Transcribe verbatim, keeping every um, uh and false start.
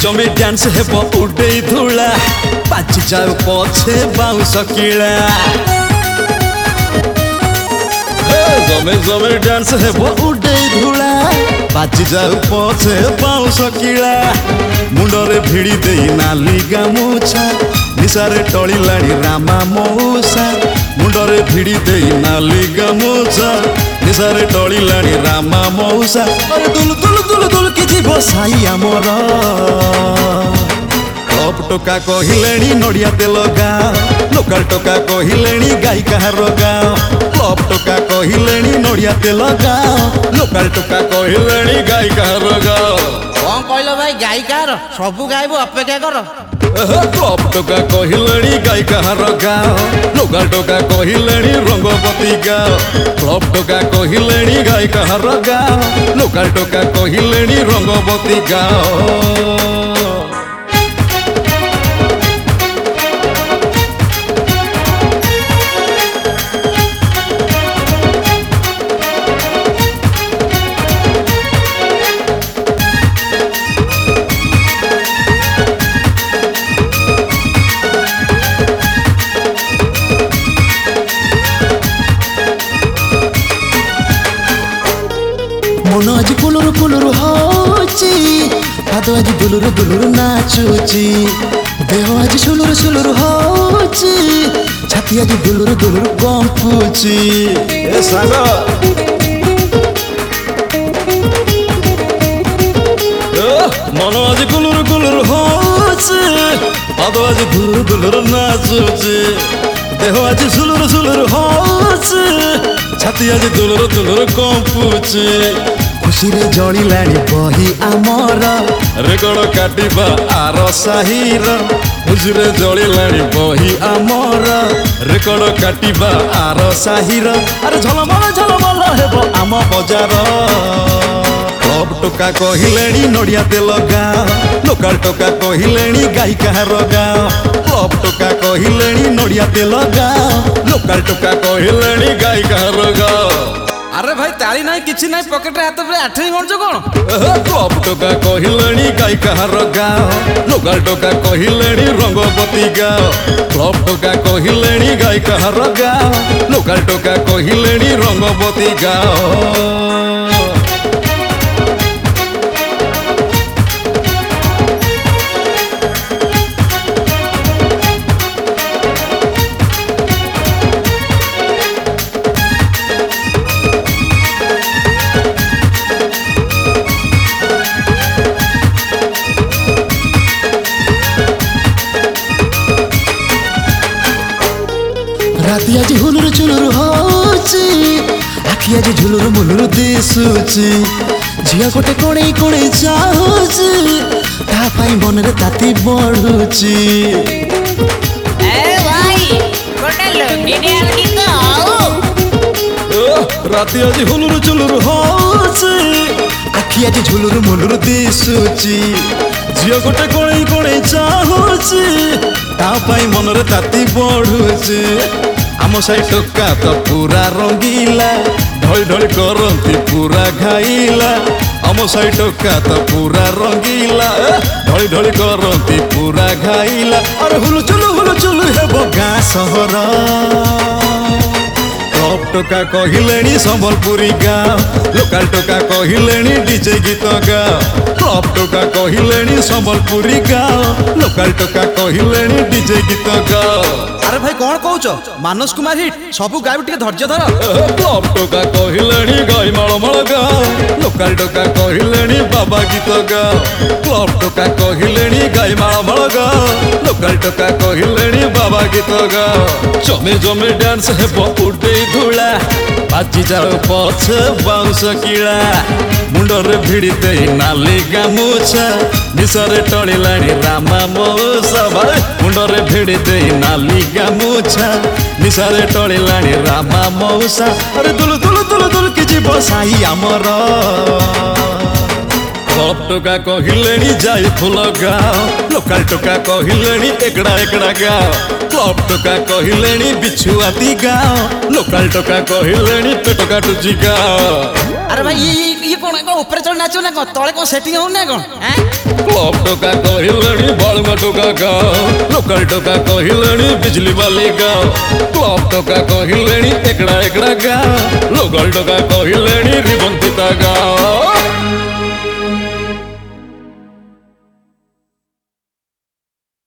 जमी डांस हेब उडे धूला बाजी जाऊ पछे बाउंस किला जमे जमे डांस हेब उडे धूला बाजी जाऊ पछे बाउंस किला मुंडरे भिड़ी देई नाली गामुछा निसारे टली लाड़ी रामा मौसा मुंडरे भिड़ी देई नाली गामुछा निसारे टली लाड़ी रामा मौसा अरे दुल दुल दुल दुल कि जीव साई आमर टप टोका कहिलेनी नड़िया तेल गाँ लोकाल टोका कहिलेनी गाई कहार गाँ टप टोका कहिलेनी नड़िया तेल गाँ लोकाल टोका कहिलेनी गाई कहार गाँ कौन कहल भाई गाई कार सबू गायब अपेक्षा कर टप टोका कहिलेनी गाई कहार गाँ लोकाल टोका कहिलेनी रंगपति गाँ टप टोका कहिलेनी गाई कहार गाँ लोकाल टोका कहिलेनी रंगपति गाँ मन आज कुलुरु कुलुरु होची पाद आज दुलुरु दुलुरु नाचुची देह आज सुलुरु सुलुरु होची छाती आज दुलुरु दुलुरु कंपुची ए सागा मन आज कुलुरु कुलुरु होची पाद आज दुलुरु दुलुरु नाचुची देह आज सुलुरु सुलुरु होची छाती आज दुलुरु दुलुरु कंपुची खुशी रे जड़ी लाणी बही आमर रेकड़ काटिबा आर साहिर खुशी रे जड़ी लाणी बही आमर रेकड़ काटिबा आर साहिर अरे झलमल झलमल हेब आम बजार टप टोका कहिलेनी नड़िया तेल गाँ लोकाल टोका कहिलेनी गाई कहार गाँ टप टोका कहिलेनी नड़िया तेल गाँ लोकाल टोका कहिलेनी गाई कहार गाँ अरे भाई ताली नहीं किछि नहीं पॉकेट रे हाथ पे आठई गण जो कोन टप टोका कहिलेनी गाई कहार गाँ लोकाल टोका कहिलेनी रंगपति गाँ टप टोका कहिलेनी गाई कहार गाँ लोकाल टोका कहिलेनी रंगपति गाँ राति आज हुलुरु चुलुरु होची आखि आज झुलुरु मुलुरु दिसुची झिया गोटे कोणे कोणे चाहुची ता पाई मन रे ताती बढ़ुची ए भाई गोटे लुंगी डाल की तो राति आज हुलुरु चुलुरु होची आखि आज झुलुरु मुलुरु दिसुची झिया गोटे कोणे कोणे चाहुची ता पाई मन रे ताती बढ़ुची आम साई टोका तो पूरा रंगीला ढली ढली करती पूरा घाइला आम साई टोका तो पूरा रंगीला ढली ढली करती पूरा घाइला अरे हुलु चुलु हुलु चुलु हेब गाँ सहर टप टोका कहिलेनी संबलपुरी गाँ लोकाल टोका कहिलेनी डीजे गीत गाँ टप टोका कहिलेनी संबलपुरी गाँ लोकाल टोका कहिलेनी डीजे गीत गाँ अरे भाई कौन कहूच मानस कुमार हिट सबू गायब टिके धैर्य धर टप टोका कहिलेनी गाई मालमाल गाँ लोकाल टोका कहिलेनी बाबा गीत गाँ टप टोका कहिलेनी गाई मालमाल गाँ लोकाल टोका कहिलेनी बाबा गीत गाँ जमे जमे डांस हेब उडे धूला बाजी जाऊ पछे बाउंस किला मुंडरे भिड़ी देई नाली गामुछा निसरे टली लाणी रामा मौसा भाई मुंडरे भिड़ी देई नाली गामुछा निसरे टली लाणी रामा मौसा अरे दुल दुल दुल दुल कि जीव साई आमर क्लब टोका कहिलेनी जाई फुल गाओ लोकाल टोका कहिलेनी एकड़ा एकड़ा गाओ क्लब टोका कहिलेनी बिछुआती गाओ लोकाल टोका कहिलेनी पेट काटुची गाओ अरे भाई ये ये, ये कौन कौन ऊपर चढ़ नाचो ना कौन तले कौन सेटिंग हो ना कौन हैं क्लब टोका कहिलेनी बालमा टोका गाओ लोकाल टोका कहिलेनी बिजली वाली गाओ क्लब टोका कहिलेनी एकड़ा एकड़ा गाओ लोकाल टोका कहिलेनी रिबन पिता गाओ